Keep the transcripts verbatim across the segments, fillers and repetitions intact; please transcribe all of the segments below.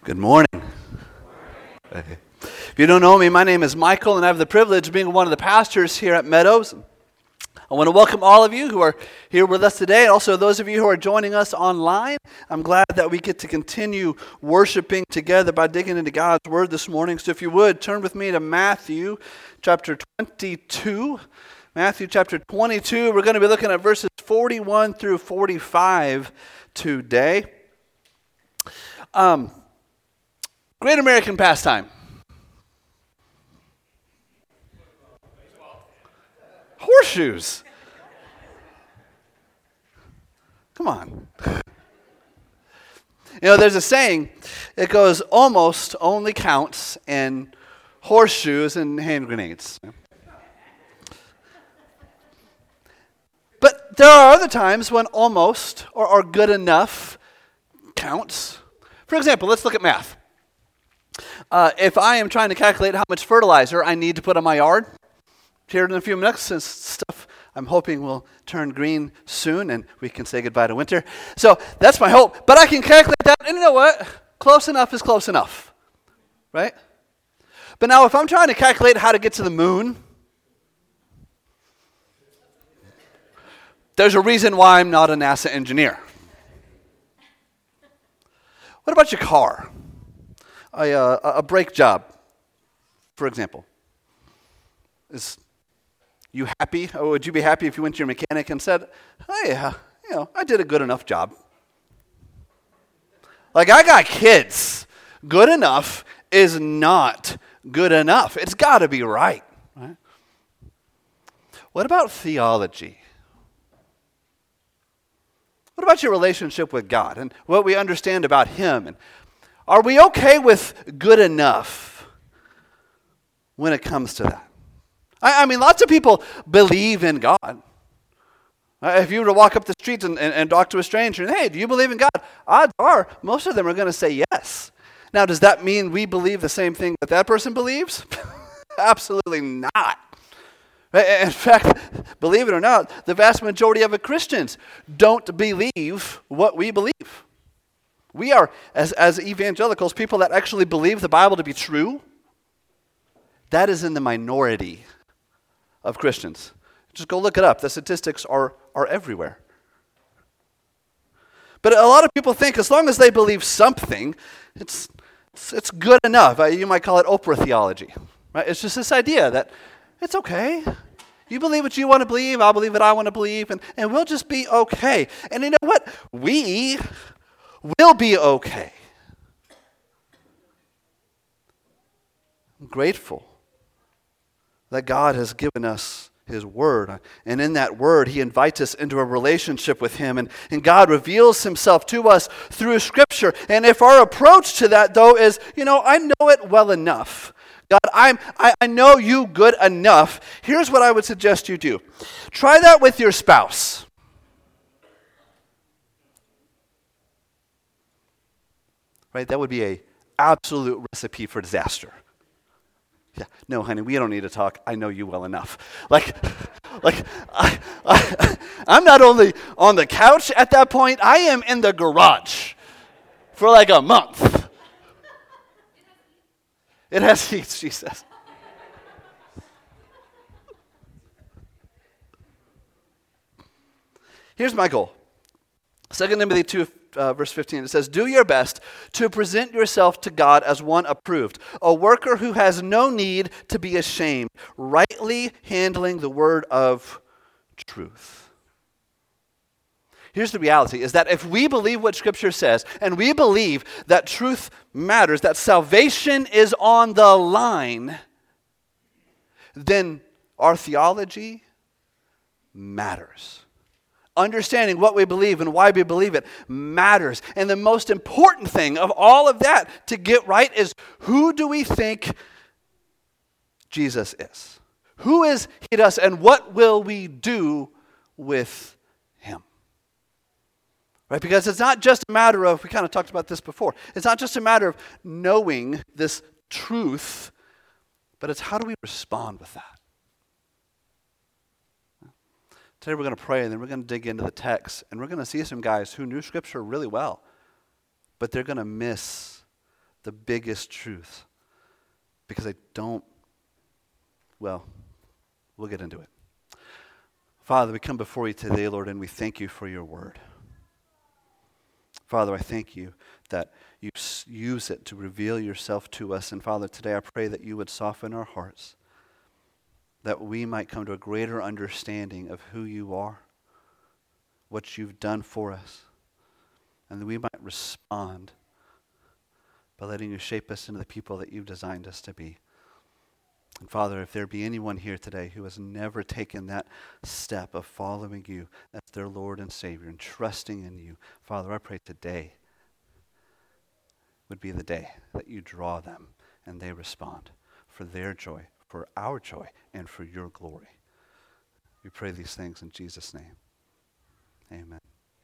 Good morning. Okay. If you don't know me, my name is Michael, and I have the privilege of being one of the pastors here at Meadows. I want to welcome all of you who are here with us today, and also those of you who are joining us online. I'm glad that we get to continue worshiping together by digging into God's Word this morning. So if you would, turn with me to Matthew chapter twenty-two. Matthew chapter twenty-two, we're going to be looking at verses forty-one through forty-five today. Um... Great American pastime. Horseshoes. Come on. You know, there's a saying, it goes, almost only counts in horseshoes and hand grenades. But there are other times when almost or, or good enough counts. For example, let's look at math. Uh, if I am trying to calculate how much fertilizer I need to put on my yard, here in a few minutes, since stuff I'm hoping will turn green soon and we can say goodbye to winter. So that's my hope. But I can calculate that, and you know what? Close enough is close enough, right? But now if I'm trying to calculate how to get to the moon, there's a reason why I'm not a NASA engineer. What about your car? A, uh, a brake job, for example. Is you happy? Or would you be happy if you went to your mechanic and said, hey, uh, you know, I did a good enough job? Like, I got kids. Good enough is not good enough. It's got to be right, right. What about theology? What about your relationship with God and what we understand about Him? And are we okay with good enough when it comes to that? I, I mean, lots of people believe in God. Uh, if you were to walk up the street and, and, and talk to a stranger, and hey, do you believe in God? Odds are, most of them are going to say yes. Now, does that mean we believe the same thing that that person believes? Absolutely not. In fact, believe it or not, the vast majority of Christians don't believe what we believe. We are, as, as evangelicals, people that actually believe the Bible to be true. That is in the minority of Christians. Just go look it up. The statistics are, are everywhere. But a lot of people think as long as they believe something, it's, it's, it's good enough. You might call it Oprah theology. Right? It's just this idea that it's okay. You believe what you want to believe, I'll believe what I want to believe, and, and we'll just be okay. And you know what? We will be okay. I'm grateful that God has given us His Word. And in that Word, He invites us into a relationship with Him. And, and God reveals Himself to us through Scripture. And if our approach to that, though, is, you know, I know it well enough. God, I'm, I, I know you good enough. Here's what I would suggest you do. Try that with your spouse. Right? That would be an absolute recipe for disaster. Yeah, no, honey, we don't need to talk. I know you well enough. Like, like I, I, I'm not only on the couch at that point, I am in the garage for like a month. It has heat, she says. Here's my goal. Second Timothy two, uh, verse fifteen, it says, do your best to present yourself to God as one approved, a worker who has no need to be ashamed, rightly handling the word of truth. Here's the reality, is that if we believe what Scripture says, and we believe that truth matters, that salvation is on the line, then our theology matters. Understanding what we believe and why we believe it matters. And the most important thing of all of that to get right is, who do we think Jesus is? Who is He to us, and what will we do with Him? Right? Because it's not just a matter of, we kind of talked about this before, it's not just a matter of knowing this truth, but it's how do we respond with that? Today we're going to pray, and then we're going to dig into the text, and we're going to see some guys who knew Scripture really well, but they're going to miss the biggest truth, because I don't, well, we'll get into it. Father, we come before you today, Lord, and we thank you for your word. Father, I thank you that you use it to reveal yourself to us. And Father, today I pray that you would soften our hearts, that we might come to a greater understanding of who you are, what you've done for us, and that we might respond by letting you shape us into the people that you've designed us to be. And Father, if there be anyone here today who has never taken that step of following you as their Lord and Savior and trusting in you, Father, I pray today would be the day that you draw them and they respond for their joy, for our joy, and for your glory. We pray these things in Jesus' name. Amen.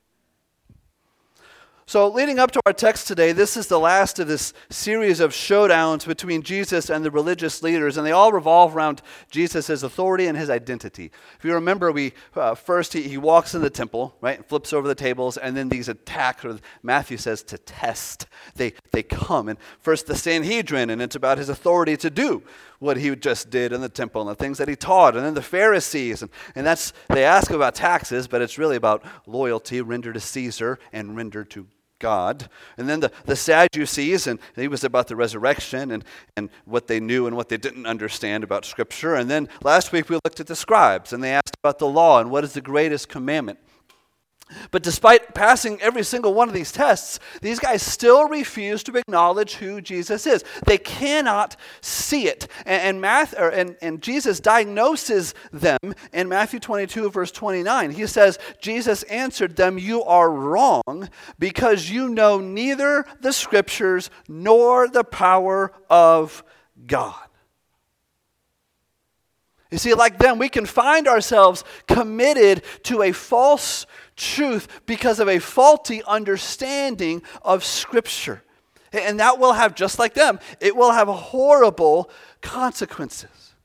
So leading up to our text today, this is the last of this series of showdowns between Jesus and the religious leaders, and they all revolve around Jesus' authority and his identity. If you remember, we uh, first he, he walks in the temple, right, and flips over the tables, and then these attacks, or Matthew says to test, they, they come. And first the Sanhedrin, and it's about his authority to do what he just did in the temple and the things that he taught. And then the Pharisees, and, and that's, they ask about taxes, but it's really about loyalty, render to Caesar and render to God. And then the, the Sadducees, and he was about the resurrection and, and what they knew and what they didn't understand about Scripture. And then last week we looked at the scribes, and they asked about the law and what is the greatest commandment. But despite passing every single one of these tests, these guys still refuse to acknowledge who Jesus is. They cannot see it. And, and, Math, or, and, and Jesus diagnoses them in Matthew twenty-two, verse twenty-nine. He says, Jesus answered them, "You are wrong because you know neither the Scriptures nor the power of God." You see, like them, we can find ourselves committed to a false truth because of a faulty understanding of Scripture. And that will have, just like them, it will have horrible consequences.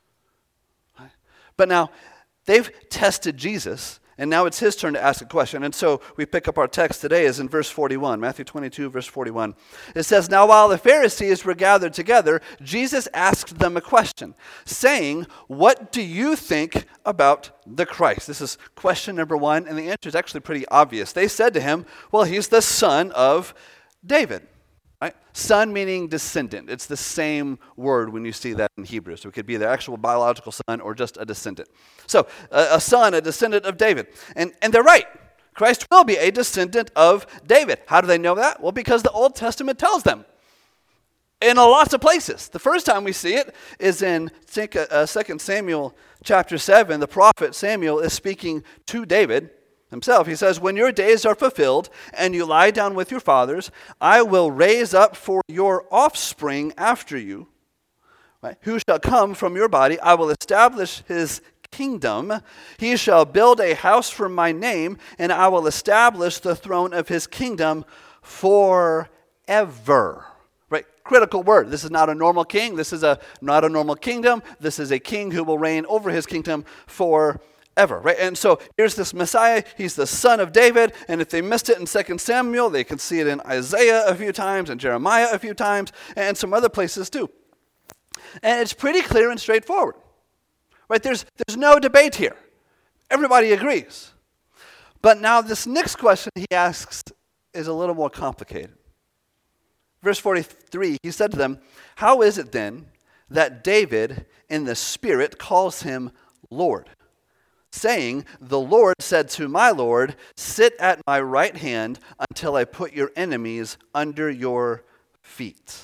But now, they've tested Jesus, and now it's his turn to ask a question. And so we pick up our text today is in verse forty-one, Matthew twenty-two, verse forty-one. It says, "Now while the Pharisees were gathered together, Jesus asked them a question, saying, 'What do you think about the Christ?'" This is question number one, and the answer is actually pretty obvious. They said to him, "Well, he's the son of David." Right? Son meaning descendant. It's the same word when you see that in Hebrew. So it could be the actual biological son or just a descendant. So a, a son, a descendant of David. And, and they're right. Christ will be a descendant of David. How do they know that? Well, because the Old Testament tells them. In a lots of places. The first time we see it is in Second Samuel chapter seven. The prophet Samuel is speaking to David himself. He says, "When your days are fulfilled and you lie down with your fathers, I will raise up for your offspring after you, right, who shall come from your body. I will establish his kingdom. He shall build a house for my name, and I will establish the throne of his kingdom forever." Right? Critical word. This is not a normal king. This is a not a normal kingdom. This is a king who will reign over his kingdom forever. Ever, right? And so here's this Messiah. He's the son of David. And if they missed it in Second Samuel, they can see it in Isaiah a few times and Jeremiah a few times and some other places too. And it's pretty clear and straightforward. Right? There's, there's no debate here. Everybody agrees. But now this next question he asks is a little more complicated. Verse forty-three, he said to them, "How is it then that David in the Spirit calls him Lord? Saying, 'The Lord said to my Lord, sit at my right hand until I put your enemies under your feet.'"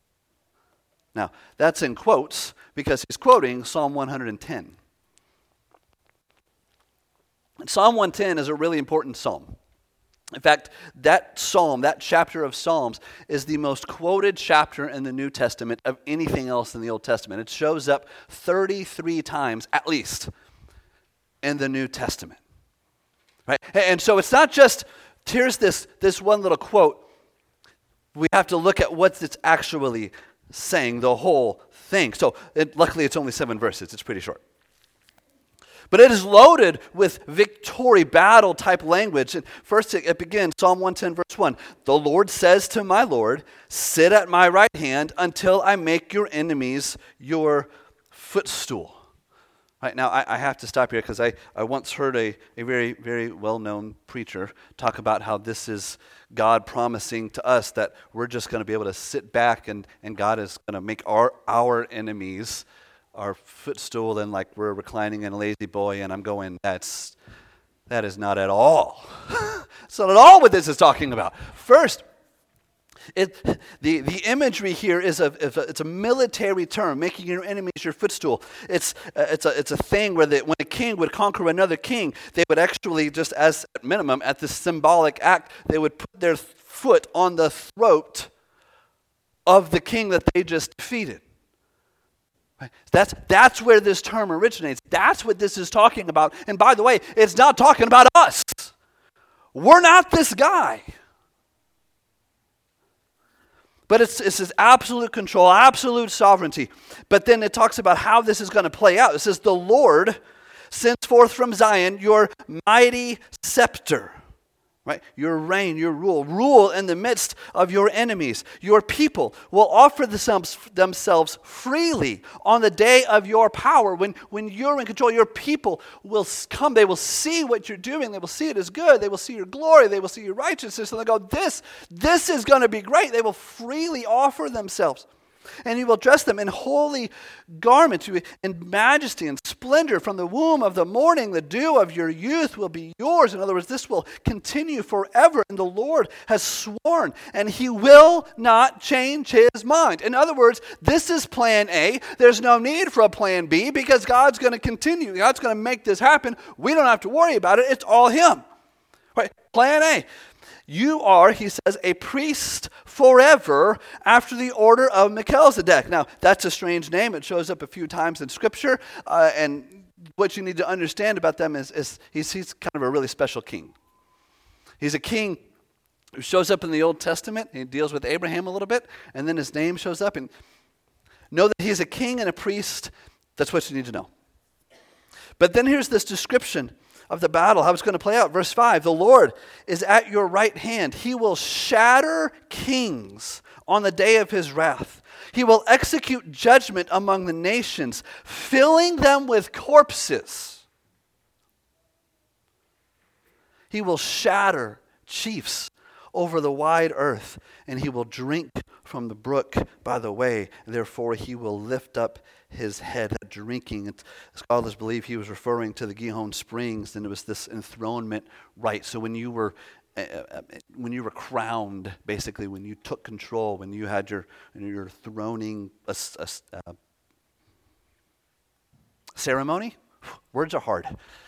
Now, that's in quotes because he's quoting Psalm one hundred ten. And Psalm one ten is a really important psalm. In fact, that psalm, that chapter of Psalms, is the most quoted chapter in the New Testament of anything else in the Old Testament. It shows up thirty-three times at least in the New Testament, right? And so it's not just, here's this, this one little quote. We have to look at what it's actually saying, the whole thing. So it, luckily it's only seven verses. It's pretty short. But it is loaded with victory, battle type language. And first it, it begins, Psalm one ten, verse one. The Lord says to my Lord, sit at my right hand until I make your enemies your footstool. Right now, I, I have to stop here because I, I once heard a, a very, very well-known preacher talk about how this is God promising to us that we're just going to be able to sit back and, and God is going to make our, our enemies our footstool, and like we're reclining in a lazy boy, and I'm going, that's, that is not at all. That's not at all what this is talking about. First, It, the, the imagery here is a, is a it's a military term, making your enemies your footstool. It's uh, it's a it's a thing where the, when a king would conquer another king, they would actually, just as at minimum, at this symbolic act, they would put their foot on the throat of the king that they just defeated. Right? That's that's where this term originates. That's what this is talking about. And by the way, it's not talking about us. We're not this guy. But it's, it's this absolute control, absolute sovereignty. But then it talks about how this is going to play out. It says, the Lord sends forth from Zion your mighty scepter. Right? Your reign, your rule. Rule in the midst of your enemies. Your people will offer themselves, themselves freely on the day of your power. When, when you're in control, your people will come. They will see what you're doing. They will see it as good. They will see your glory. They will see your righteousness. And they'll go, this, this is going to be great. They will freely offer themselves. And you will dress them in holy garments, in majesty and splendor. From the womb of the morning, the dew of your youth will be yours. In other words, this will continue forever. And the Lord has sworn, and he will not change his mind. In other words, this is plan A. There's no need for a plan B because God's going to continue. God's going to make this happen. We don't have to worry about it. It's all him. Right? Plan A. You are, he says, a priest forever after the order of Melchizedek. Now, that's a strange name. It shows up a few times in Scripture. Uh, and what you need to understand about them is, is he's, he's kind of a really special king. He's a king who shows up in the Old Testament. He deals with Abraham a little bit. And then his name shows up. And know that he's a king and a priest. That's what you need to know. But then here's this description of the battle, how it's going to play out. Verse five, the Lord is at your right hand. He will shatter kings on the day of his wrath. He will execute judgment among the nations, filling them with corpses. He will shatter chiefs over the wide earth, and he will drink from the brook by the way. Therefore, he will lift up his head. Drinking, scholars believe he was referring to the Gihon Springs, and it was this enthronement rite. So when you were uh, when you were crowned, basically, when you took control, when you had your your throning a, a, a ceremony, words are hard.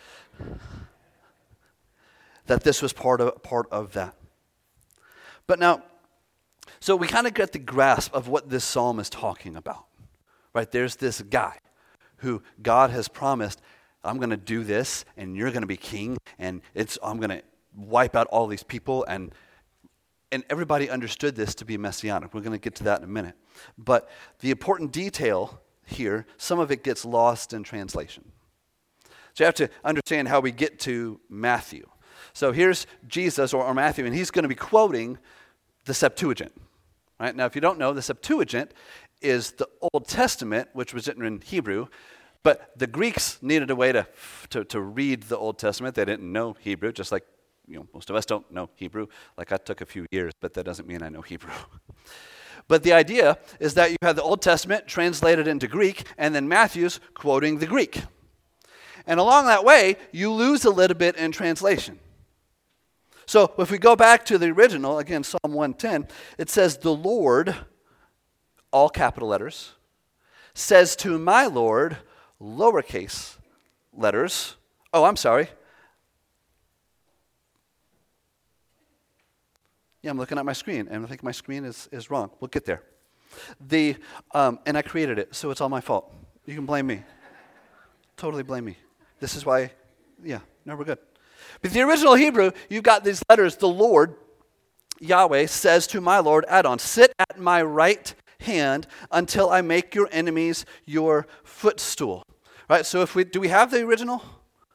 That this was part of part of that. But now, so we kind of get the grasp of what this psalm is talking about. Right? There's this guy who God has promised, I'm going to do this, and you're going to be king, and it's I'm going to wipe out all these people, and and everybody understood this to be messianic. We're going to get to that in a minute. But the important detail here, some of it gets lost in translation. So you have to understand how we get to Matthew. So here's Jesus, or, or Matthew, and he's going to be quoting the Septuagint. Right? Now, if you don't know, the Septuagint is the Old Testament, which was written in Hebrew, but the Greeks needed a way to, to to read the Old Testament. They didn't know Hebrew, just like you know most of us don't know Hebrew. Like I took a few years, but that doesn't mean I know Hebrew. But the idea is that you have the Old Testament translated into Greek, and then Matthew's quoting the Greek. And along that way, you lose a little bit in translation. So if we go back to the original, again, Psalm one ten, it says, the Lord, all capital letters, says to my Lord, lowercase letters. Oh, I'm sorry. Yeah, I'm looking at my screen, and I think my screen is, is wrong. We'll get there. The um, and I created it, so it's all my fault. You can blame me. Totally blame me. This is why, yeah, no, we're good. But the original Hebrew, you've got these letters. The Lord, Yahweh, says to my Lord, add-on, sit at my right hand until I make your enemies your footstool. Right? So if we do we have the original?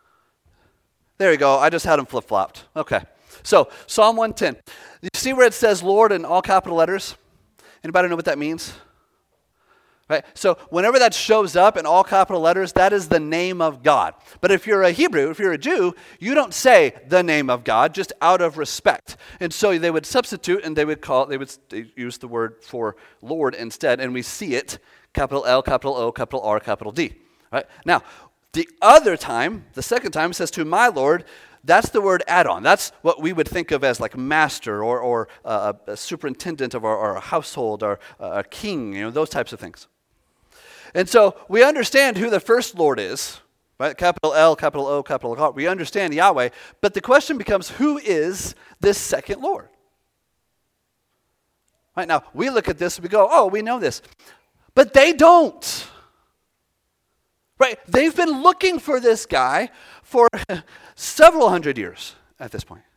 There you go. I just had them flip-flopped. Okay. So, Psalm one ten. You see where it says Lord in all capital letters? Anybody know what that means? Right? So, whenever that shows up in all capital letters, that is the name of God. But if you're a Hebrew, if you're a Jew, you don't say the name of God, just out of respect. And so they would substitute and they would call, they would use the word for Lord instead. And we see it, capital L, capital O, capital R, capital D. Right? Now, the other time, the second time, it says to my Lord. That's the word add-on. That's what we would think of as like master or, or uh, a superintendent of our, our household or uh, a king, you know, those types of things. And so we understand who the first Lord is, right? Capital L, capital O, capital R. We understand Yahweh, but the question becomes, who is this second Lord? Right now, we look at this and we go, oh, we know this. But they don't. Right? They've been looking for this guy for several hundred years at this point.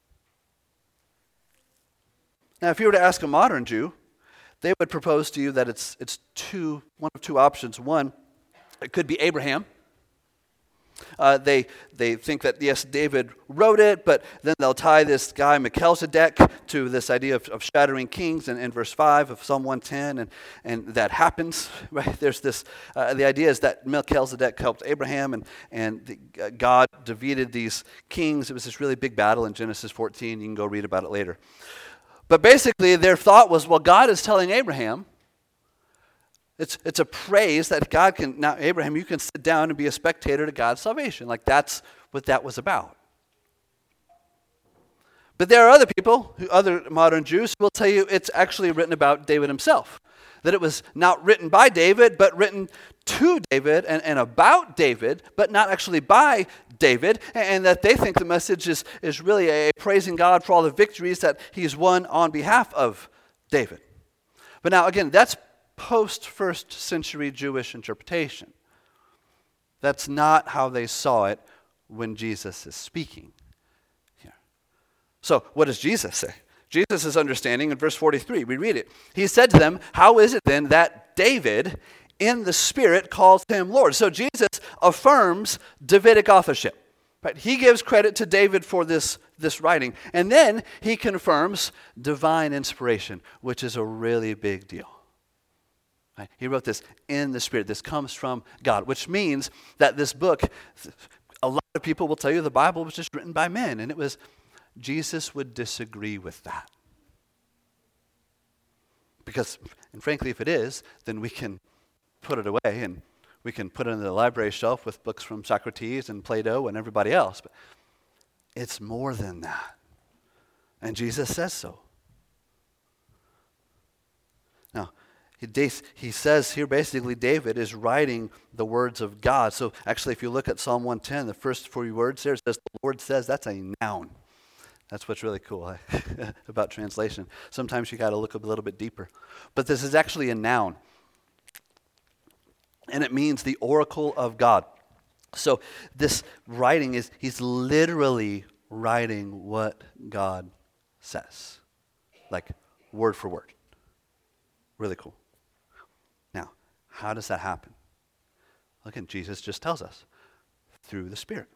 Now, if you were to ask a modern Jew, they would propose to you that it's it's two one of two options. One, it could be Abraham. Uh, they they think that yes, David wrote it, but then they'll tie this guy Melchizedek to this idea of, of shattering kings in, in verse five of Psalm one ten, and and that happens. Right? There's this. Uh, the idea is that Melchizedek helped Abraham, and and the, uh, God defeated these kings. It was this really big battle in Genesis fourteen. You can go read about it later. But basically, their thought was, well, God is telling Abraham. It's it's a praise that God can, now Abraham, you can sit down and be a spectator to God's salvation. Like that's what that was about. But there are other people, other modern Jews, who will tell you it's actually written about David himself. That it was not written by David, but written to David and, and about David, but not actually by David. And that they think the message is, is really a praising God for all the victories that he's won on behalf of David. But now again, that's post-first century Jewish interpretation. That's not how they saw it when Jesus is speaking here. So what does Jesus say? Jesus' understanding in verse forty-three, we read it. He said to them, how is it then that David in the Spirit calls him Lord? So Jesus affirms Davidic authorship. Right? He gives credit to David for this, this writing. And then he confirms divine inspiration, which is a really big deal. Right? He wrote this in the Spirit. This comes from God, which means that this book, a lot of people will tell you the Bible was just written by men. And it was, Jesus would disagree with that. Because, and frankly, if it is, then we can put it away and we can put it on the library shelf with books from Socrates and Plato and everybody else. But it's more than that. And Jesus says so. Now, He, he says here basically David is writing the words of God. So actually if you look at Psalm one ten, the first four words there, it says the Lord says, that's a noun. That's what's really cool about translation. Sometimes you got to look a little bit deeper. But this is actually a noun. And it means the oracle of God. So this writing is, he's literally writing what God says. Like word for word. Really cool. Now, how does that happen? Look, and Jesus just tells us. Through the Spirit.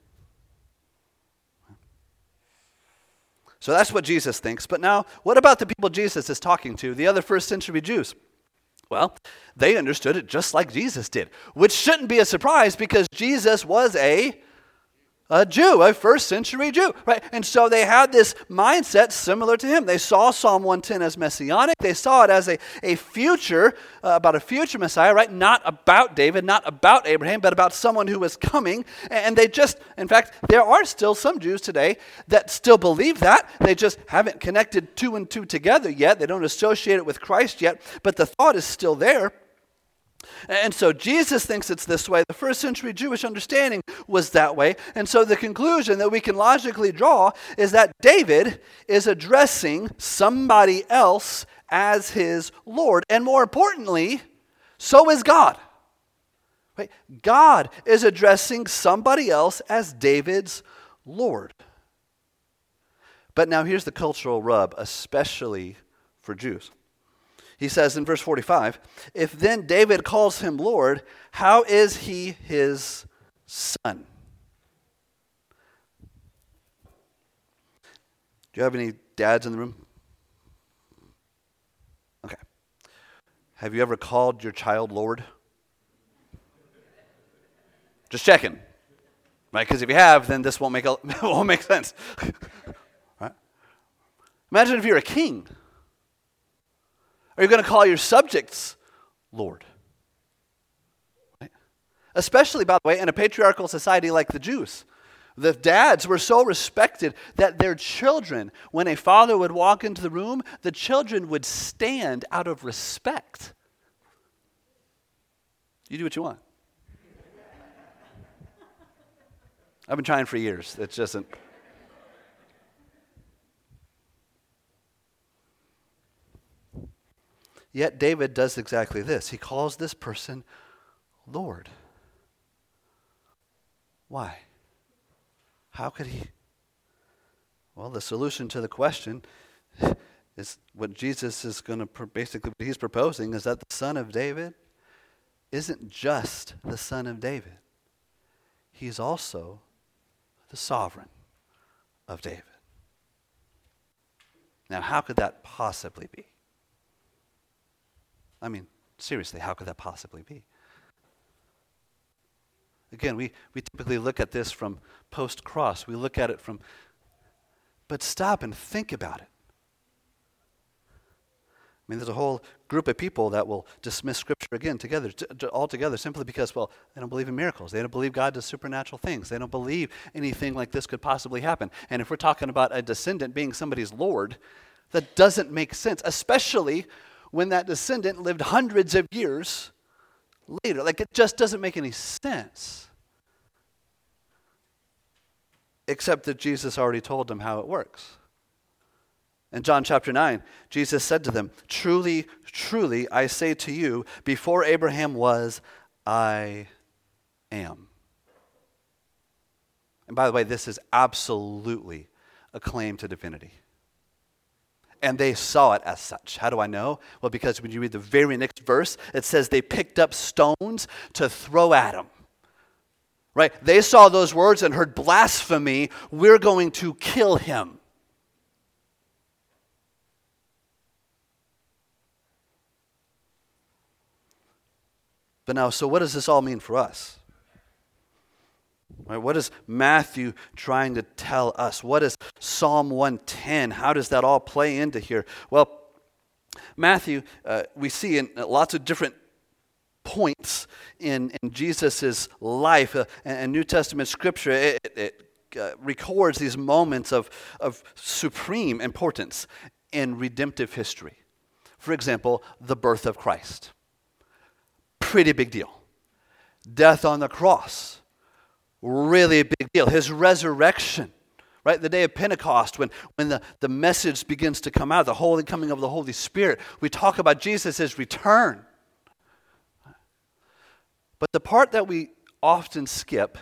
So that's what Jesus thinks. But now, what about the people Jesus is talking to, the other first century Jews? Well, they understood it just like Jesus did, which shouldn't be a surprise because Jesus was a, a Jew, a first century Jew, right? And so they had this mindset similar to him. They saw Psalm one ten as messianic. They saw it as a, a future, uh, about a future Messiah, right? Not about David, not about Abraham, but about someone who was coming. And they just, in fact, there are still some Jews today that still believe that. They just haven't connected two and two together yet. They don't associate it with Christ yet, but the thought is still there. And so Jesus thinks it's this way. The first century Jewish understanding was that way. And so the conclusion that we can logically draw is that David is addressing somebody else as his Lord. And more importantly, so is God. Right? God is addressing somebody else as David's Lord. But now here's the cultural rub, especially for Jews. He says in verse forty-five, if then David calls him Lord, how is he his son? Do you have any dads in the room? Okay. Have you ever called your child Lord? Just checking. Right? Because if you have, then this won't make a, won't make sense. Right? Imagine if you're a king. Are you going to call your subjects Lord? Right? Especially, by the way, in a patriarchal society like the Jews. The dads were so respected that their children, when a father would walk into the room, the children would stand out of respect. You do what you want. I've been trying for years. It just isn't. Yet David does exactly this. He calls this person Lord. Why? How could he? Well, the solution to the question is what Jesus is going to, basically what he's proposing is that the son of David isn't just the son of David. He's also the sovereign of David. Now, how could that possibly be? I mean, seriously, how could that possibly be? Again, we, we typically look at this from post-cross. We look at it from, but stop and think about it. I mean, there's a whole group of people that will dismiss Scripture again together, t- t- all together, simply because, well, they don't believe in miracles. They don't believe God does supernatural things. They don't believe anything like this could possibly happen. And if we're talking about a descendant being somebody's Lord, that doesn't make sense, especially when that descendant lived hundreds of years later. Like, it just doesn't make any sense. Except that Jesus already told them how it works. In John chapter nine, Jesus said to them, "Truly, truly, I say to you, before Abraham was, I am." And by the way, this is absolutely a claim to divinity. And they saw it as such. How do I know? Well, because when you read the very next verse, it says they picked up stones to throw at him. Right? They saw those words and heard blasphemy. We're going to kill him. But now, so what does this all mean for us? Right, what is Matthew trying to tell us? What is Psalm one ten? How does that all play into here? Well, Matthew, uh, we see in lots of different points in, in Jesus' life uh, and New Testament Scripture, it, it uh, records these moments of, of supreme importance in redemptive history. For example, the birth of Christ. Pretty big deal. Death on the cross. Really a big deal. His resurrection, right? The day of Pentecost, when, when the, the message begins to come out, the holy coming of the Holy Spirit, we talk about Jesus' return. But the part that we often skip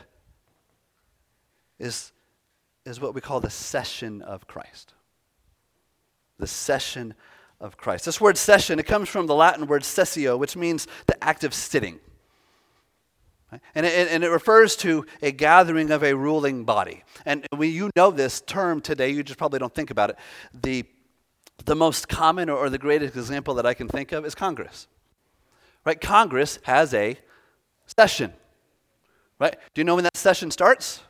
is, is what we call the session of Christ. The session of Christ. This word session, it comes from the Latin word sessio, which means the act of sitting. And it, and it refers to a gathering of a ruling body. And when you know this term today, you just probably don't think about it. The, the most common or, or the greatest example that I can think of is Congress. Right? Congress has a session. Right? Do you know when that session starts?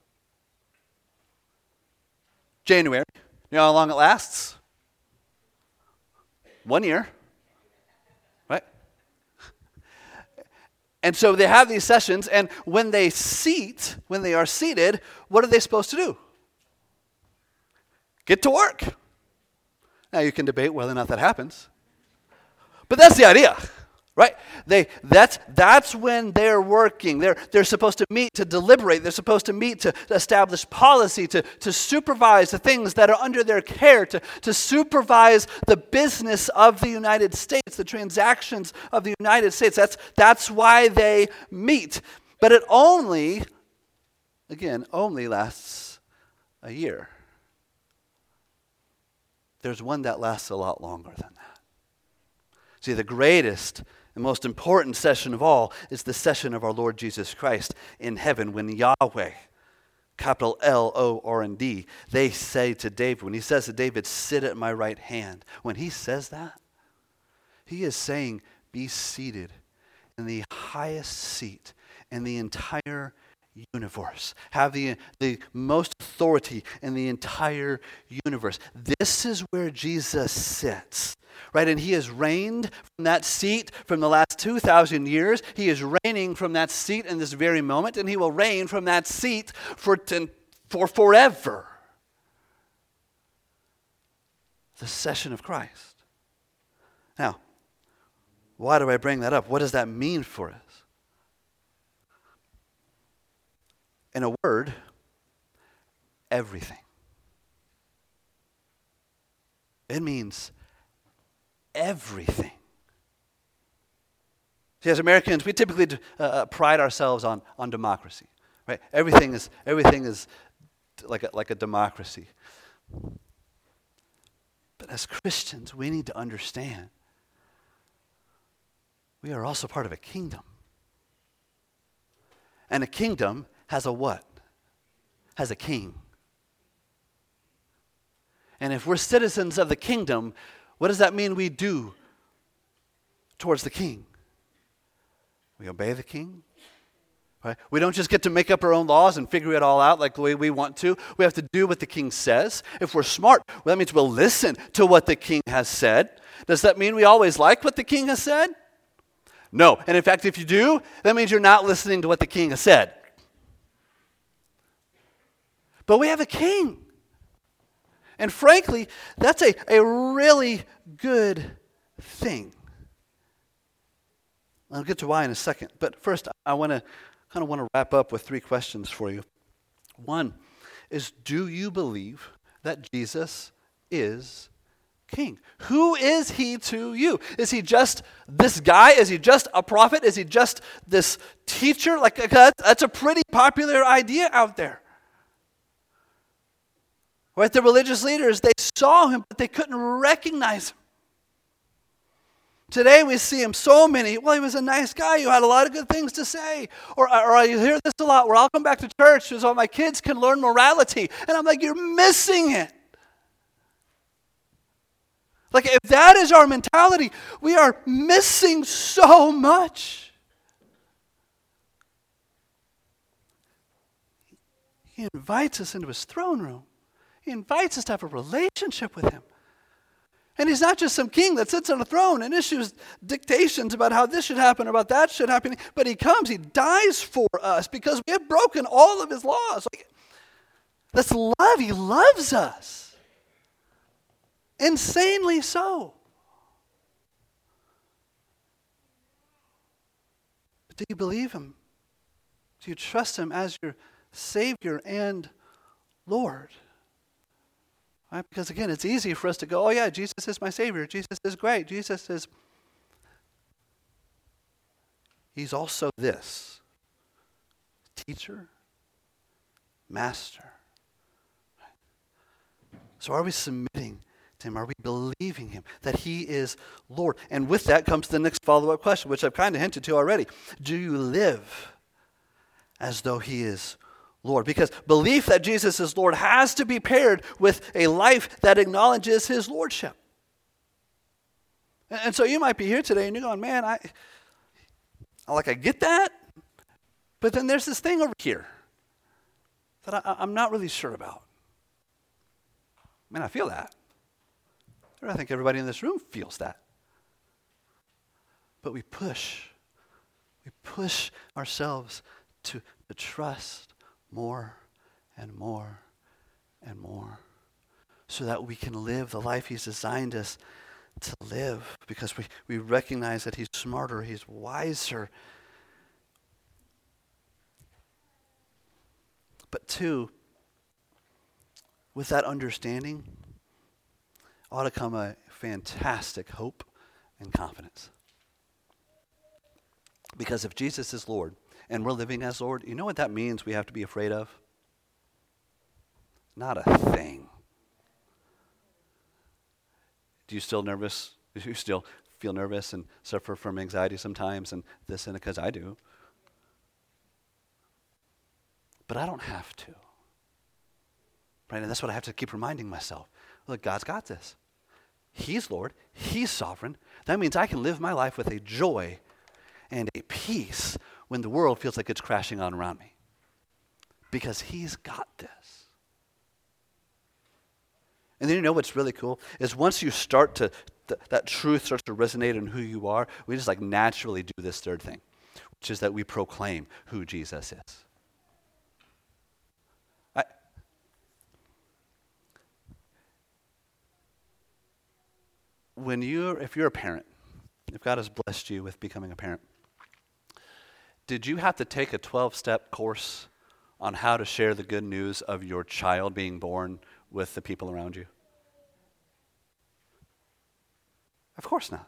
January. You know how long it lasts? One year. Right? And so they have these sessions, and when they seat, when they are seated, what are they supposed to do? Get to work. Now you can debate whether or not that happens. But that's the idea, right? They that's that's when they're working. They're they're supposed to meet to deliberate. They're supposed to meet to establish policy, to, to supervise the things that are under their care, to, to supervise the business of the United States, the transactions of the United States. That's that's why they meet. But it only, again, only lasts a year. There's one that lasts a lot longer than that. See, the greatest the most important session of all is the session of our Lord Jesus Christ in heaven when Yahweh capital L O R N D. They say to David, when he says to David, sit at my right hand, when he says that, he is saying, be seated in the highest seat in the entire universe. Have the, the most authority in the entire universe. This is where Jesus sits, right? And he has reigned from that seat from the last two thousand years. He is reigning from that seat in this very moment, and he will reign from that seat for, ten, for forever. The session of Christ. Now, why do I bring that up? What does that mean for us? In a word, everything. It means everything. See, as Americans, we typically uh, pride ourselves on, on democracy, right? Everything is everything is like a, like a democracy. But as Christians, we need to understand we are also part of a kingdom. And a kingdom has a what? Has a king. And if we're citizens of the kingdom, what does that mean we do towards the king? We obey the king. Right? We don't just get to make up our own laws and figure it all out like the way we want to. We have to do what the king says. If we're smart, well, that means we'll listen to what the king has said. Does that mean we always like what the king has said? No. And in fact, if you do, that means you're not listening to what the king has said. But we have a king. And frankly, that's a, a really good thing. I'll get to why in a second. But first, I want to kind of want to wrap up with three questions for you. One is, do you believe that Jesus is king? Who is he to you? Is he just this guy? Is he just a prophet? Is he just this teacher? Like that's a pretty popular idea out there. Right? The religious leaders, they saw him, but they couldn't recognize him. Today we see him so many, well, he was a nice guy who had a lot of good things to say. Or, or I hear this a lot, where I'll come back to church so my kids can learn morality. And I'm like, you're missing it. Like, if that is our mentality, we are missing so much. He invites us into his throne room. He invites us to have a relationship with him. And he's not just some king that sits on a throne and issues dictations about how this should happen, about that should happen. But he comes, he dies for us because we have broken all of his laws. Like, that's love. He loves us. Insanely so. But do you believe him? Do you trust him as your Savior and Lord? Right? Because again, it's easy for us to go, oh yeah, Jesus is my Savior. Jesus is great. Jesus is... He's also this. Teacher, master. So are we submitting to him? Are we believing him that he is Lord? And with that comes the next follow-up question, which I've kind of hinted to already. Do you live as though he is Lord? Because belief that Jesus is Lord has to be paired with a life that acknowledges his lordship. And so you might be here today and you're going, man, I, I like I get that, but then there's this thing over here that I, I'm not really sure about. Man, I feel that. I think everybody in this room feels that. But we push. We push ourselves to, to trust more and more and more so that we can live the life he's designed us to live, because we, we recognize that he's smarter, he's wiser. But two, with that understanding ought to come a fantastic hope and confidence. Because if Jesus is Lord and we're living as Lord, you know what that means we have to be afraid of? Not a thing. Do you still nervous? Do you still feel nervous and suffer from anxiety sometimes and this and because I do? But I don't have to. right? And that's what I have to keep reminding myself. Look, God's got this. He's Lord. He's sovereign. That means I can live my life with a joy and a peace when the world feels like it's crashing on around me. Because he's got this. And then you know what's really cool is once you start to, th- that truth starts to resonate in who you are, we just like naturally do this third thing, which is that we proclaim who Jesus is. I, when you're, if you're a parent, if God has blessed you with becoming a parent, did you have to take a twelve-step course on how to share the good news of your child being born with the people around you? Of course not.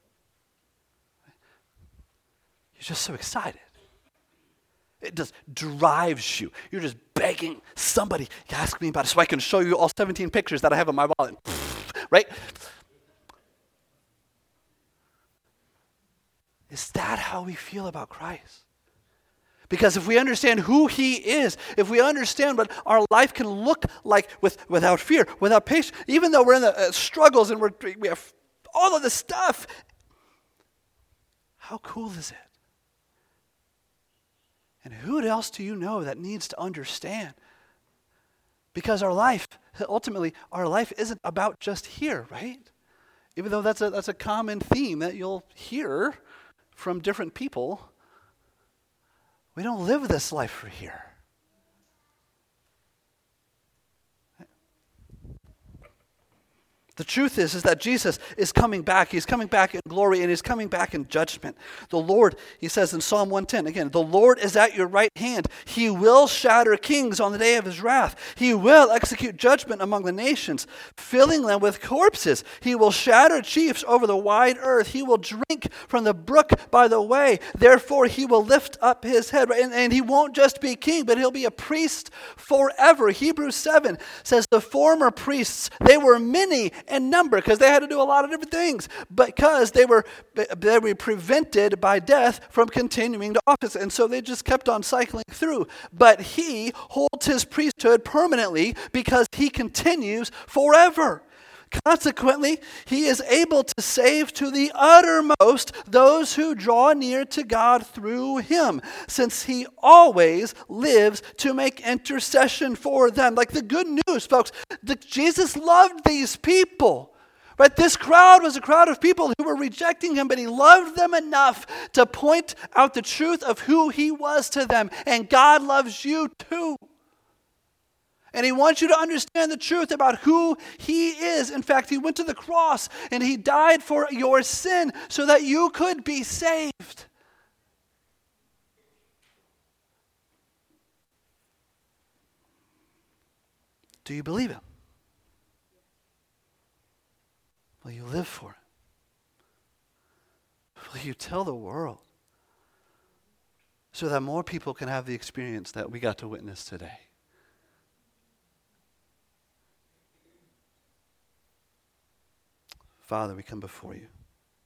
You're just so excited. It just drives you. You're just begging somebody, ask me about it so I can show you all seventeen pictures that I have in my wallet. Right? Is that how we feel about Christ? Because if we understand who he is, if we understand what our life can look like with, without fear, without patience, even though we're in the uh, struggles and we're, we have all of this stuff, how cool is it? And who else do you know that needs to understand? Because our life, ultimately, our life isn't about just here, right? Even though that's a, that's a common theme that you'll hear from different people. We don't live this life for here. The truth is, is that Jesus is coming back. He's coming back in glory and he's coming back in judgment. The Lord, he says in Psalm one ten, again, the Lord is at your right hand. He will shatter kings on the day of his wrath. He will execute judgment among the nations, filling them with corpses. He will shatter chiefs over the wide earth. He will drink from the brook by the way. Therefore, he will lift up his head. And, and he won't just be king, but he'll be a priest forever. Hebrews seven says the former priests, they were many and number because they had to do a lot of different things because they were they were prevented by death from continuing to office, and so they just kept on cycling through. But he holds his priesthood permanently because he continues forever. Consequently, he is able to save to the uttermost those who draw near to God through him, since he always lives to make intercession for them. Like the good news, folks, the, Jesus loved these people. Right? This crowd was a crowd of people who were rejecting him, but he loved them enough to point out the truth of who he was to them. And God loves you too. And he wants you to understand the truth about who he is. In fact, he went to the cross and he died for your sin so that you could be saved. Do you believe him? Will you live for it? Will you tell the world so that more people can have the experience that we got to witness today? Father, we come before you.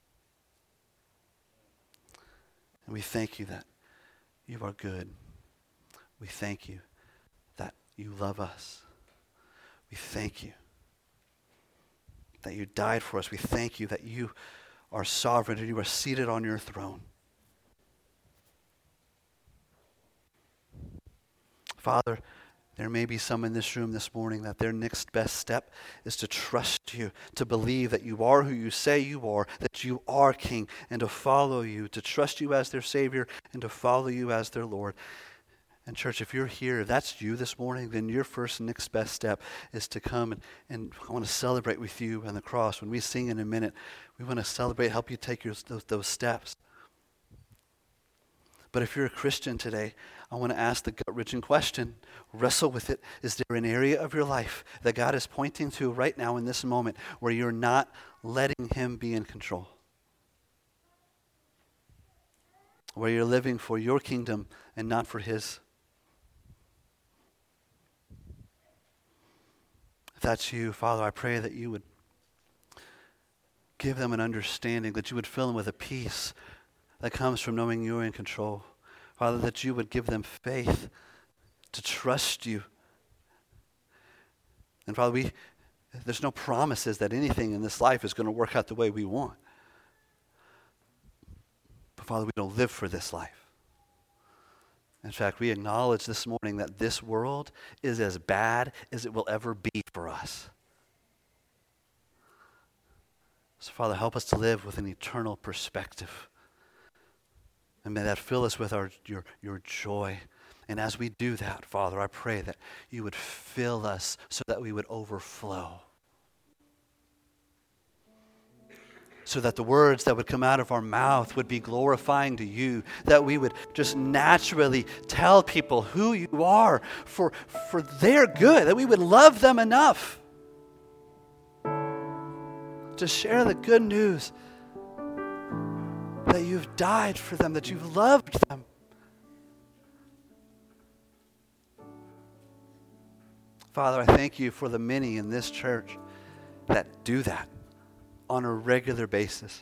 And we thank you that you are good. We thank you that you love us. We thank you that you died for us. We thank you that you are sovereign and you are seated on your throne. Father, there may be some in this room this morning that their next best step is to trust you, to believe that you are who you say you are, that you are King, and to follow you, to trust you as their Savior, and to follow you as their Lord. And church, if you're here, if that's you this morning, then your first next best step is to come and, and I want to celebrate with you on the cross. When we sing in a minute, we want to celebrate, help you take your, those, those steps. But if you're a Christian today, I want to ask the gut-wrenching question, wrestle with it. Is there an area of your life that God is pointing to right now in this moment where you're not letting him be in control? Where you're living for your kingdom and not for his? If that's you, Father, I pray that you would give them an understanding, that you would fill them with a peace that comes from knowing you're in control. Father, that you would give them faith to trust you, And Father, we there's no promises that anything in this life is going to work out the way we want. But Father, we don't live for this life. In fact, we acknowledge this morning that this world is as bad as it will ever be for us. So Father, help us to live with an eternal perspective. And may that fill us with our your, your joy. And as we do that, Father, I pray that you would fill us so that we would overflow. So that the words that would come out of our mouth would be glorifying to you, that we would just naturally tell people who you are for, for their good, that we would love them enough to share the good news that you've died for them, that you've loved them. Father, I thank you for the many in this church that do that on a regular basis.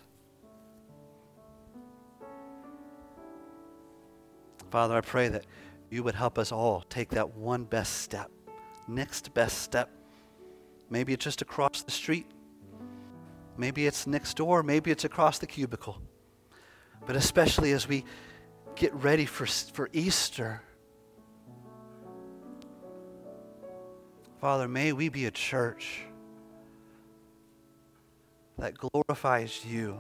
Father, I pray that you would help us all take that one best step, next best step. Maybe it's just across the street. Maybe it's next door. Maybe it's across the cubicle. But especially as we get ready for, for Easter, Father, may we be a church that glorifies you.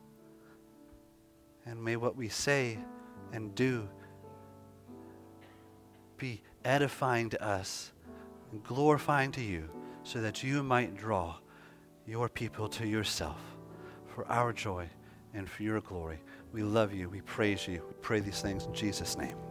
And may what we say and do be edifying to us and glorifying to you, so that you might draw your people to yourself for our joy and for your glory. We love you. We praise you. We pray these things in Jesus' name.